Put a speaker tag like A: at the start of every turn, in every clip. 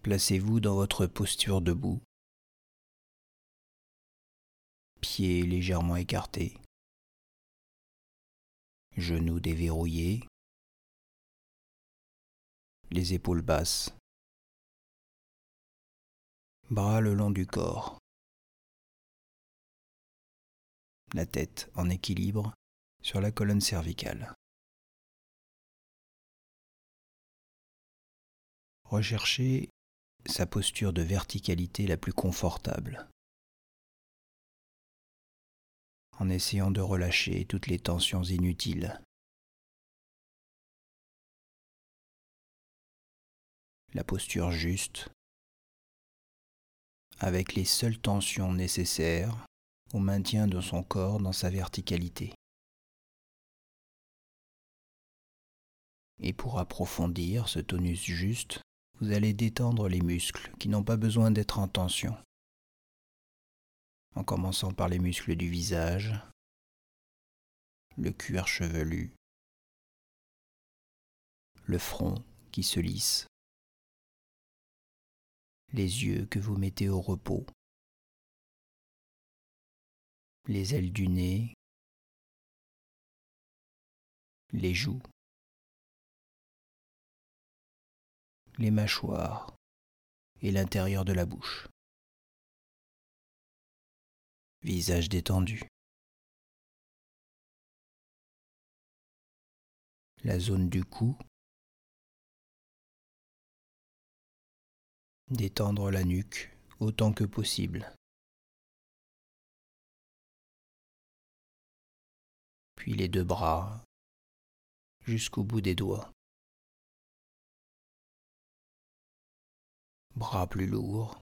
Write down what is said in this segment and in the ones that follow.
A: Placez-vous dans votre posture debout, pieds légèrement écartés, genoux déverrouillés, les épaules basses, bras le long du corps, la tête en équilibre sur la colonne cervicale. Recherchez sa posture de verticalité la plus confortable, en essayant de relâcher toutes les tensions inutiles. La posture juste, avec les seules tensions nécessaires au maintien de son corps dans sa verticalité. Et pour approfondir ce tonus juste, vous allez détendre les muscles qui n'ont pas besoin d'être en tension, en commençant par les muscles du visage, le cuir chevelu, le front qui se lisse, les yeux que vous mettez au repos, les ailes du nez, les joues, les mâchoires et l'intérieur de la bouche. Visage détendu. La zone du cou. Détendre la nuque autant que possible. Puis les deux bras jusqu'au bout des doigts. Bras plus lourds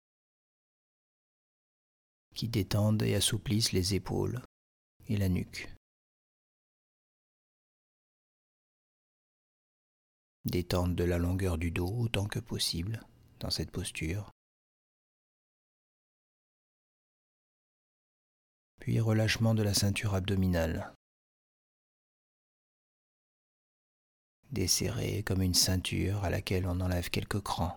A: qui détendent et assouplissent les épaules et la nuque. Détente de la longueur du dos autant que possible dans cette posture. Puis relâchement de la ceinture abdominale. Desserrée comme une ceinture à laquelle on enlève quelques crans.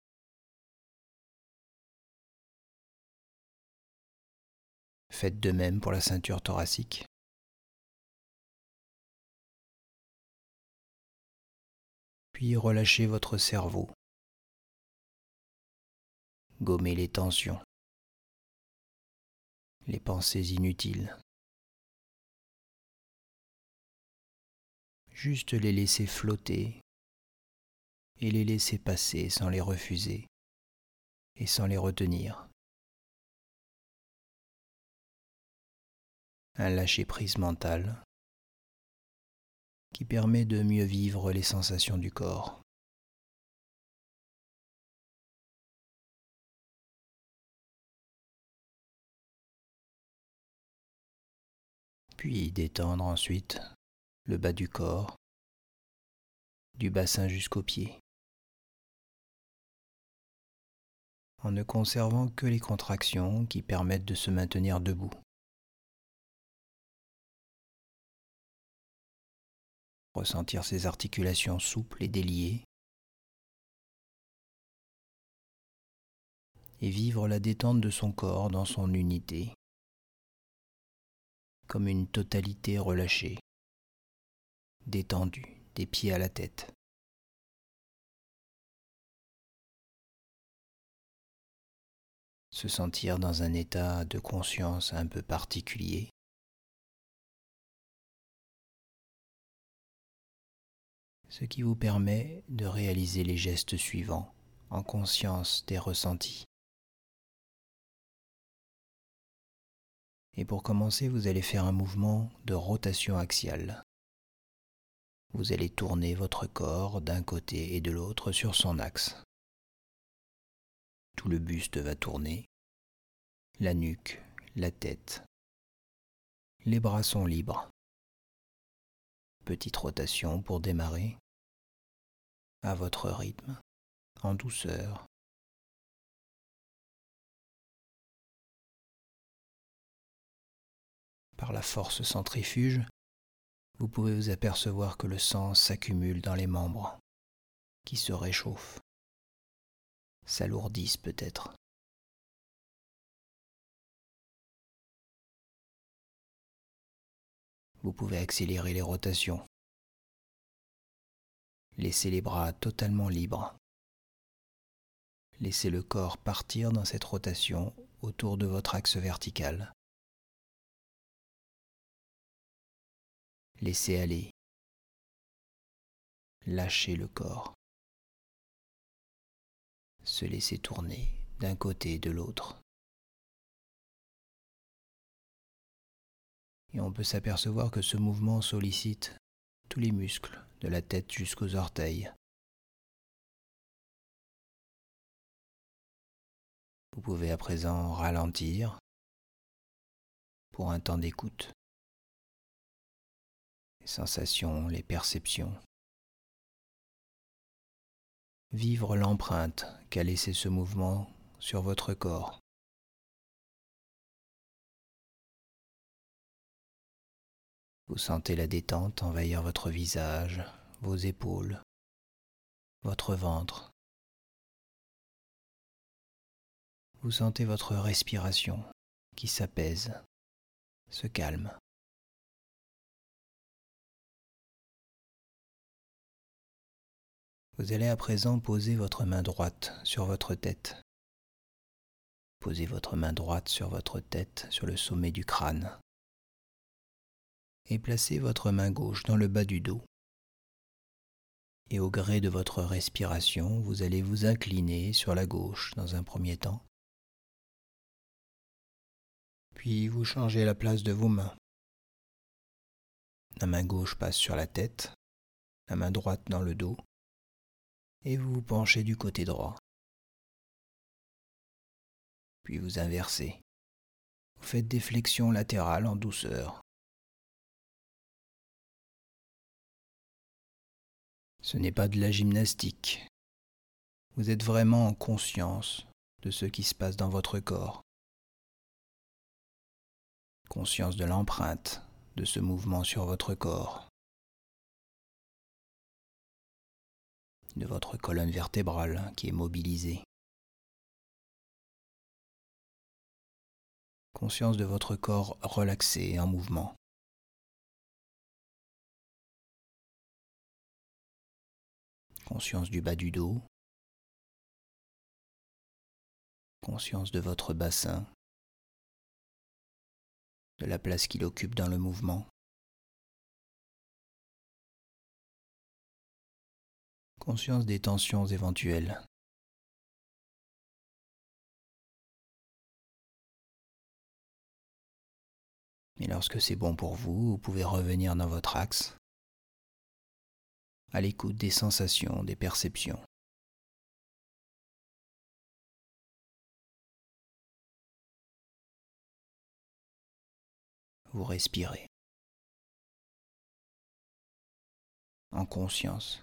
A: Faites de même pour la ceinture thoracique. Puis relâchez votre cerveau. Gommez les tensions, les pensées inutiles. Juste les laisser flotter et les laisser passer sans les refuser et sans les retenir. Un lâcher-prise mental qui permet de mieux vivre les sensations du corps. Puis détendre ensuite le bas du corps, du bassin jusqu'aux pieds, en ne conservant que les contractions qui permettent de se maintenir debout. Ressentir ses articulations souples et déliées, et vivre la détente de son corps dans son unité, comme une totalité relâchée, détendue des pieds à la tête. Se sentir dans un état de conscience un peu particulier, ce qui vous permet de réaliser les gestes suivants en conscience des ressentis. Et pour commencer, vous allez faire un mouvement de rotation axiale. Vous allez tourner votre corps d'un côté et de l'autre sur son axe. Tout le buste va tourner, la nuque, la tête. Les bras sont libres. Petite rotation pour démarrer, à votre rythme, en douceur. Par la force centrifuge, vous pouvez vous apercevoir que le sang s'accumule dans les membres, qui se réchauffent. s'alourdissent peut-être. Vous pouvez accélérer les rotations. Laissez les bras totalement libres. Laissez le corps partir dans cette rotation autour de votre axe vertical. Laissez aller. Lâchez le corps. Se laisser tourner d'un côté et de l'autre. Et on peut s'apercevoir que ce mouvement sollicite tous les muscles, de la tête jusqu'aux orteils. Vous pouvez à présent ralentir pour un temps d'écoute. Les sensations, les perceptions. Vivre l'empreinte qu'a laissé ce mouvement sur votre corps. Vous sentez la détente envahir votre visage, vos épaules, votre ventre. Vous sentez votre respiration qui s'apaise, se calme. Vous allez à présent poser votre main droite sur votre tête. Posez votre main droite sur votre tête, sur le sommet du crâne. Et placez votre main gauche dans le bas du dos. Et au gré de votre respiration, vous allez vous incliner sur la gauche dans un premier temps. Puis vous changez la place de vos mains. La main gauche passe sur la tête, la main droite dans le dos, et vous vous penchez du côté droit. Puis vous inversez. Vous faites des flexions latérales en douceur. Ce n'est pas de la gymnastique. Vous êtes vraiment en conscience de ce qui se passe dans votre corps. Conscience de l'empreinte de ce mouvement sur votre corps. De votre colonne vertébrale qui est mobilisée. Conscience de votre corps relaxé en mouvement. Conscience du bas du dos. Conscience de votre bassin. De la place qu'il occupe dans le mouvement. Conscience des tensions éventuelles. Et lorsque c'est bon pour vous, vous pouvez revenir dans votre axe, à l'écoute des sensations, des perceptions. Vous respirez, en conscience.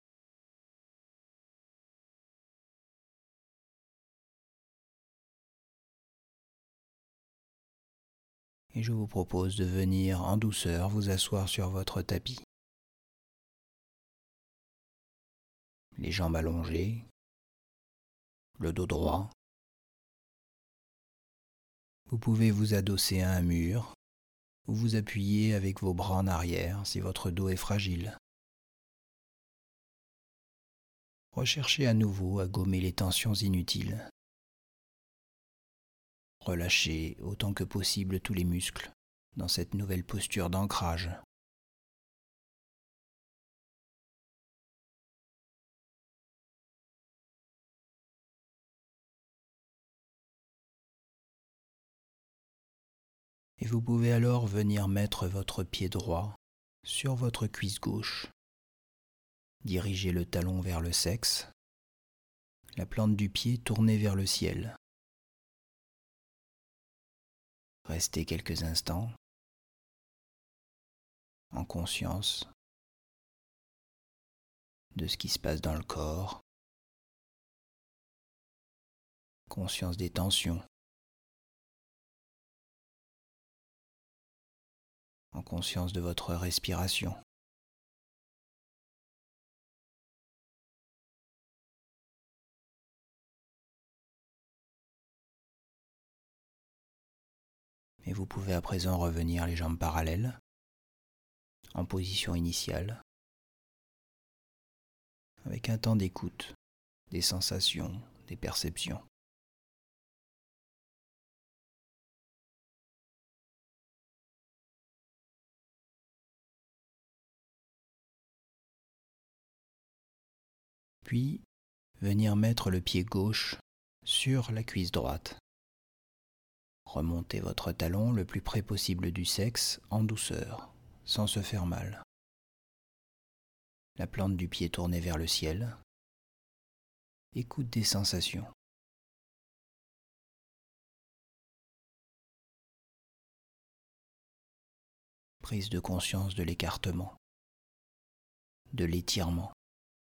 A: Et je vous propose de venir en douceur vous asseoir sur votre tapis. Les jambes allongées, le dos droit. Vous pouvez vous adosser à un mur ou vous appuyer avec vos bras en arrière si votre dos est fragile. Recherchez à nouveau à gommer les tensions inutiles. Relâchez autant que possible tous les muscles dans cette nouvelle posture d'ancrage. Et vous pouvez alors venir mettre votre pied droit sur votre cuisse gauche. Dirigez le talon vers le sexe, la plante du pied tournée vers le ciel. Restez quelques instants en conscience de ce qui se passe dans le corps, conscience des tensions, en conscience de votre respiration. Et vous pouvez à présent revenir les jambes parallèles, en position initiale, avec un temps d'écoute, des sensations, des perceptions. Puis, venir mettre le pied gauche sur la cuisse droite. Remontez votre talon le plus près possible du sexe en douceur, sans se faire mal. La plante du pied tournée vers le ciel. Écoute des sensations. Prise de conscience de l'écartement, de l'étirement.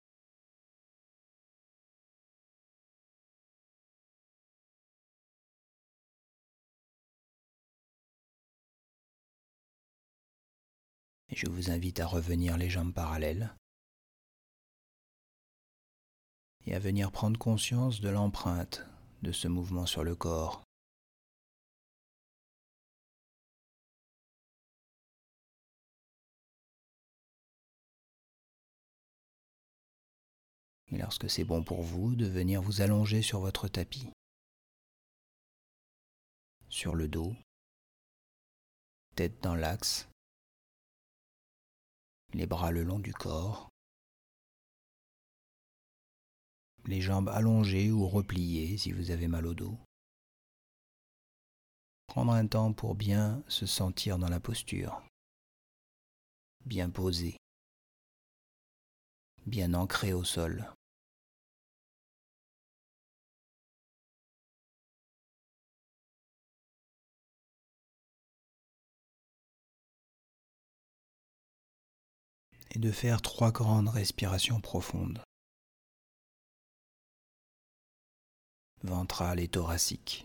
A: Et je vous invite à revenir les jambes parallèles et à venir prendre conscience de l'empreinte de ce mouvement sur le corps. Et lorsque c'est bon pour vous, de venir vous allonger sur votre tapis, sur le dos, tête dans l'axe, les bras le long du corps, les jambes allongées ou repliées si vous avez mal au dos. Prendre un temps pour bien se sentir dans la posture, bien posé, bien ancré au sol. Et de faire 3 grandes respirations profondes, ventrale et thoracique.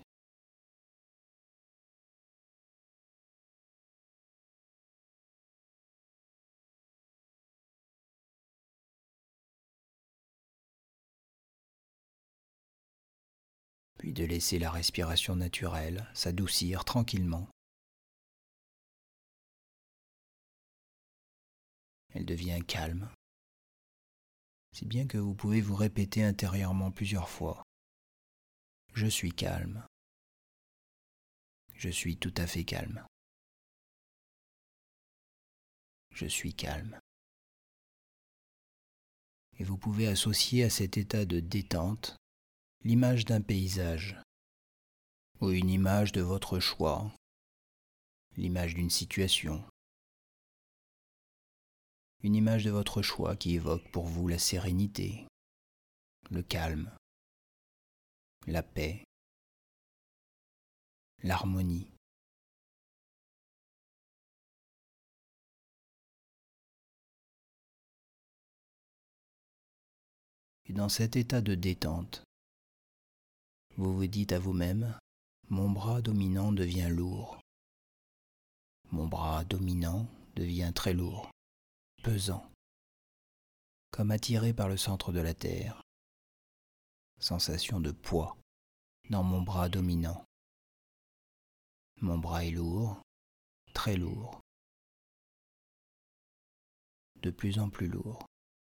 A: Puis de laisser la respiration naturelle s'adoucir tranquillement. Elle devient calme, si bien que vous pouvez vous répéter intérieurement plusieurs fois. Je suis calme. Je suis tout à fait calme. Je suis calme. Et vous pouvez associer à cet état de détente l'image d'un paysage ou une image de votre choix, l'image d'une situation, une image de votre choix qui évoque pour vous la sérénité, le calme, la paix, l'harmonie. Et dans cet état de détente, vous vous dites à vous-même, mon bras dominant devient lourd. Mon bras dominant devient très lourd, pesant, comme attiré par le centre de la terre. Sensation de poids dans mon bras dominant. Mon bras est lourd, très lourd, de plus en plus lourd.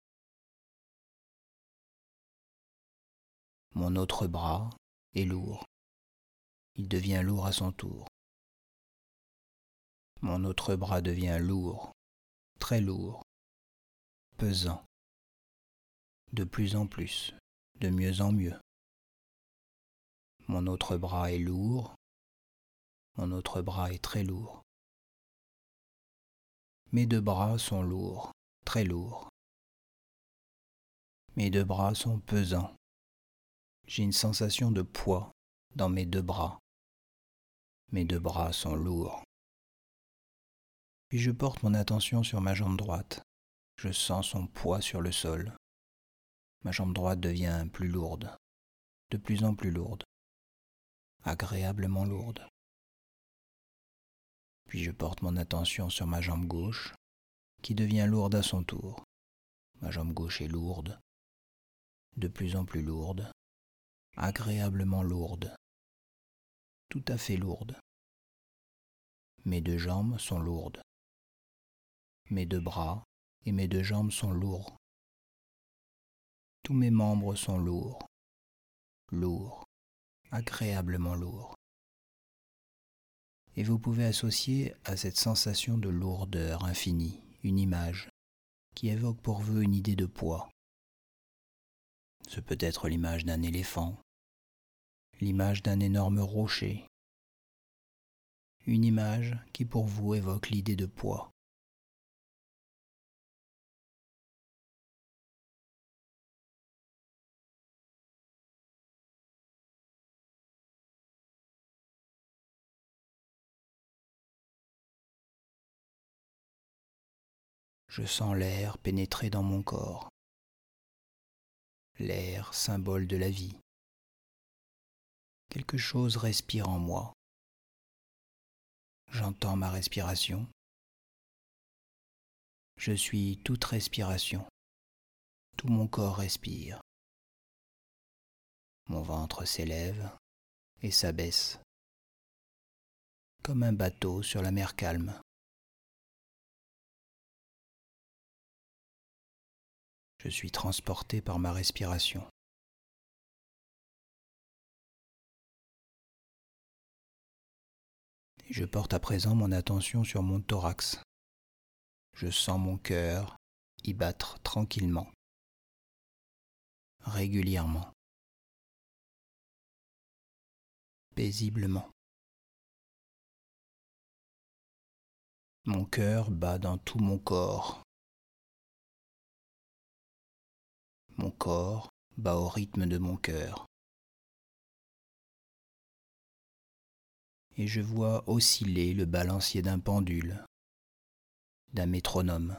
A: Mon autre bras est lourd. Il devient lourd à son tour. Mon autre bras devient lourd, très lourd, pesant, de plus en plus, de mieux en mieux. Mon autre bras est lourd, mon autre bras est très lourd. Mes 2 bras sont lourds, très lourds. Mes 2 bras sont pesants. J'ai une sensation de poids dans mes 2 bras. Mes 2 bras sont lourds. Puis je porte mon attention sur ma jambe droite. Je sens son poids sur le sol. Ma jambe droite devient plus lourde, de plus en plus lourde, agréablement lourde. Puis je porte mon attention sur ma jambe gauche, qui devient lourde à son tour. Ma jambe gauche est lourde, de plus en plus lourde, agréablement lourde, tout à fait lourde. Mes deux jambes sont lourdes. Mes deux bras et mes deux jambes sont lourds. Tous mes membres sont lourds, lourds, agréablement lourds. Et vous pouvez associer à cette sensation de lourdeur infinie une image qui évoque pour vous une idée de poids. Ce peut être l'image d'un éléphant, l'image d'un énorme rocher, une image qui pour vous évoque l'idée de poids. Je sens l'air pénétrer dans mon corps, l'air symbole de la vie. Quelque chose respire en moi. J'entends ma respiration. Je suis toute respiration. Tout mon corps respire. Mon ventre s'élève et s'abaisse, comme un bateau sur la mer calme. Je suis transporté par ma respiration. Et je porte à présent mon attention sur mon thorax. Je sens mon cœur y battre tranquillement, régulièrement, paisiblement. Mon cœur bat dans tout mon corps. Mon corps bat au rythme de mon cœur. Et je vois osciller le balancier d'un pendule, d'un métronome.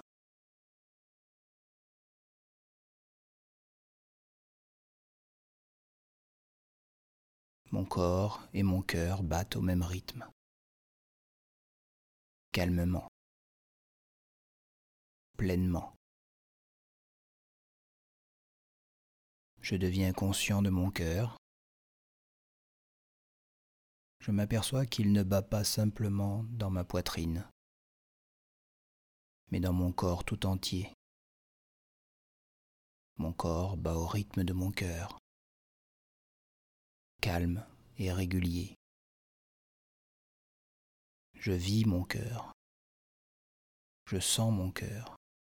A: Mon corps et mon cœur battent au même rythme, calmement, pleinement. Je deviens conscient de mon cœur. Je m'aperçois qu'il ne bat pas simplement dans ma poitrine, mais dans mon corps tout entier. Mon corps bat au rythme de mon cœur, calme et régulier. Je vis mon cœur. Je sens mon cœur.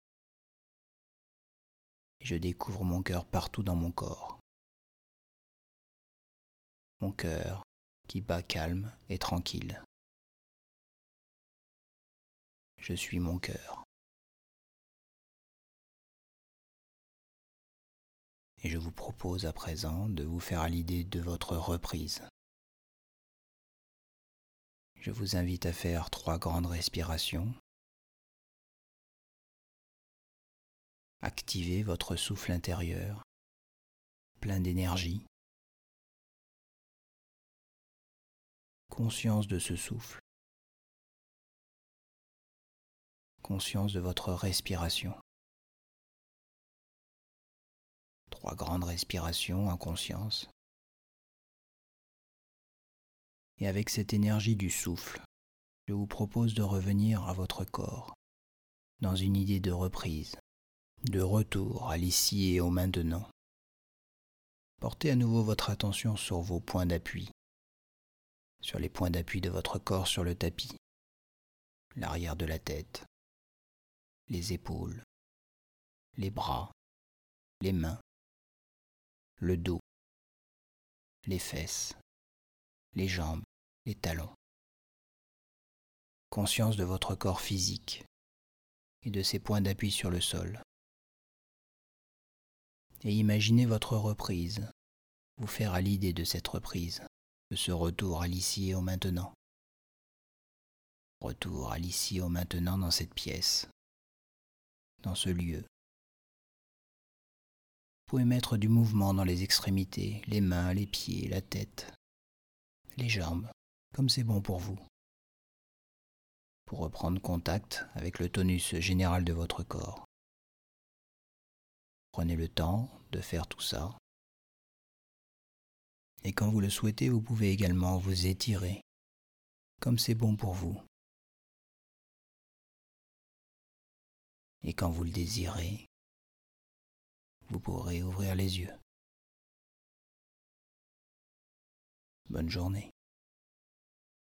A: Et je découvre mon cœur partout dans mon corps. Mon cœur qui bat calme et tranquille. Je suis mon cœur. Et je vous propose à présent de vous faire à l'idée de votre reprise. Je vous invite à faire 3 grandes respirations. Activez votre souffle intérieur, plein d'énergie. Conscience de ce souffle. Conscience de votre respiration. 3 grandes respirations en conscience. Et avec cette énergie du souffle, je vous propose de revenir à votre corps, dans une idée de reprise, de retour à l'ici et au maintenant. Portez à nouveau votre attention sur vos points d'appui, sur les points d'appui de votre corps sur le tapis, l'arrière de la tête, les épaules, les bras, les mains, le dos, les fesses, les jambes, les talons. Conscience de votre corps physique et de ses points d'appui sur le sol. Et imaginez votre reprise, vous faire à l'idée de cette reprise, de ce retour à l'ici et au maintenant. Retour à l'ici et au maintenant dans cette pièce, dans ce lieu. Vous pouvez mettre du mouvement dans les extrémités, les mains, les pieds, la tête, les jambes, comme c'est bon pour vous. Pour reprendre contact avec le tonus général de votre corps. Prenez le temps de faire tout ça. Et quand vous le souhaitez, vous pouvez également vous étirer, comme c'est bon pour vous. Et quand vous le désirez, vous pourrez ouvrir les yeux. Bonne journée.